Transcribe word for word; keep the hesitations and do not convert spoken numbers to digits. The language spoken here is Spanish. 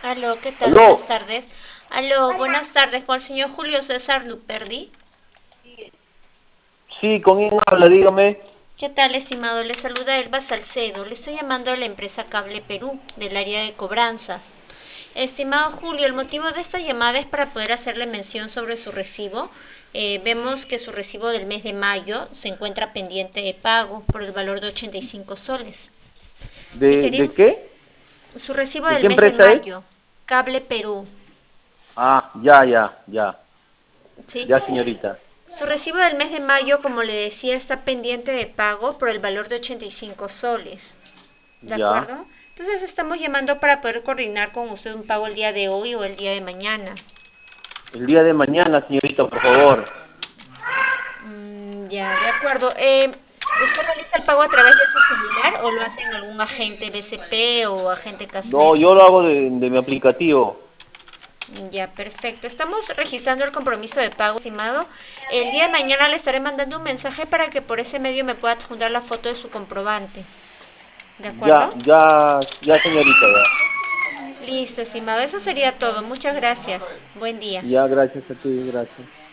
Aló, ¿qué tal? Aló, Buenas tardes. Aló, buenas tardes, con el señor Julio César Luperdi. sí, ¿con quién habla? Dígame. ¿Qué tal, estimado? Le saluda Elba Salcedo. Le estoy llamando de la empresa Cable Perú, del área de cobranzas. Estimado Julio, el motivo de esta llamada es para poder hacerle mención sobre su recibo. Eh, vemos que su recibo del mes de mayo se encuentra pendiente de pago por el valor de ochenta y cinco soles. Y ¿De, quería de qué? su recibo ¿De del qué mes de empresa es? mayo, Cable Perú, Ah, ya, ya, ya, ¿sí? ya, señorita. Su recibo del mes de mayo, como le decía, está pendiente de pago por el valor de ochenta y cinco soles. ¿De Ya. acuerdo? Entonces estamos llamando para poder coordinar con usted un pago el día de hoy o el día de mañana. El día de mañana, señorita, por favor. Mm, ya, de acuerdo. Eh, ¿Usted realiza el pago a través de su celular o lo hace en algún agente B C P o agente No, Casnet? yo lo hago de, de mi aplicativo. Ya, perfecto. Estamos registrando el compromiso de pago, estimado. El día de mañana le estaré mandando un mensaje para que por ese medio me pueda adjuntar la foto de su comprobante. ¿De Ya, acuerdo? ya, ya, señorita, ya. Listo, estimado. Eso sería todo. Muchas gracias. Buen día. Ya, gracias a ti, gracias.